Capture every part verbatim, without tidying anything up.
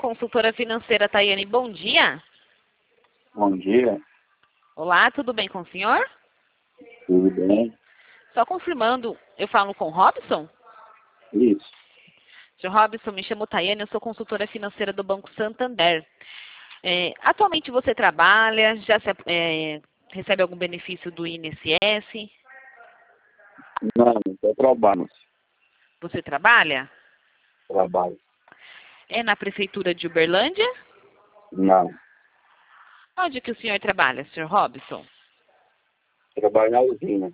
consultora financeira Tayane, bom dia. Bom dia, Olá, tudo bem com o senhor? tudo bem? Só confirmando, eu falo com o Robson? Isso. senhor Robson, me chamo Tayane, eu sou consultora financeira do Banco Santander. É, atualmente você trabalha, já se, é, recebe algum benefício do I N S S? Não, estou trabalhando. Você trabalha? Trabalho. É na Prefeitura de Uberlândia? Não. Onde que o senhor trabalha, senhor Robson? Trabalho na usina.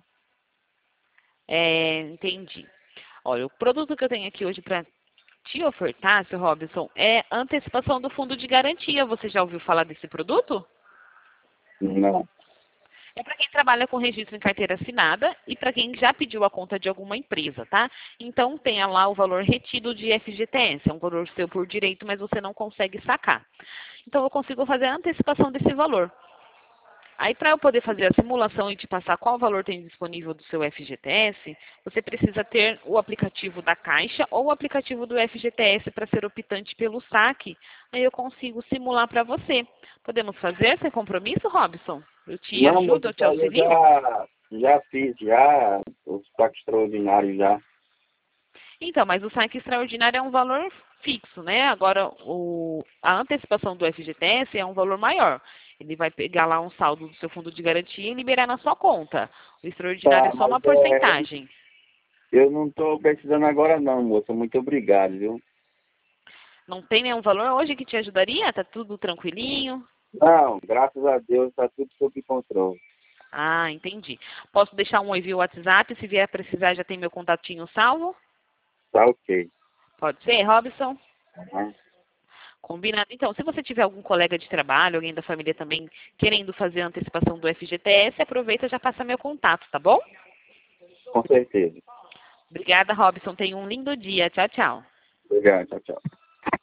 É, entendi. Olha, o produto que eu tenho aqui hoje para te ofertar, senhor Robson, é antecipação do fundo de garantia. Você já ouviu falar desse produto? Não. É para quem trabalha com registro em carteira assinada e para quem já pediu a conta de alguma empresa, tá? Então, tenha lá o valor retido de F G T S. É um valor seu por direito, mas você não consegue sacar. Então, eu consigo fazer a antecipação desse valor. Aí, para eu poder fazer a simulação e te passar qual valor tem disponível do seu F G T S, você precisa ter o aplicativo da Caixa ou o aplicativo do F G T S para ser optante pelo saque. Aí eu consigo simular para você. Podemos fazer sem compromisso, Robson? Eu te Não, ajudo, moço, eu te eu auxilio? já, já fiz, já, os saques extraordinários já. Então, mas o saque extraordinário é um valor fixo, né? Agora, o, a antecipação do F G T S é um valor maior. Ele vai pegar lá um saldo do seu fundo de garantia e liberar na sua conta. O extraordinário Tá, é só mas uma é, porcentagem. eu não estou precisando agora não, moça. Muito obrigado, viu? Não tem nenhum valor hoje que te ajudaria? Tá tudo tranquilinho? Não, graças a Deus está tudo sob controle. Ah, entendi. Posso deixar um oi via WhatsApp? Se vier precisar, já tem meu contatinho salvo? Tá ok. Pode ser, Robson? Uhum. Combinado. Então, se você tiver algum colega de trabalho, alguém da família também querendo fazer a antecipação do F G T S, aproveita e já passa meu contato, tá bom? Com certeza. Obrigada, Robson. Tenha um lindo dia. Tchau, tchau. Obrigado, tchau, tchau.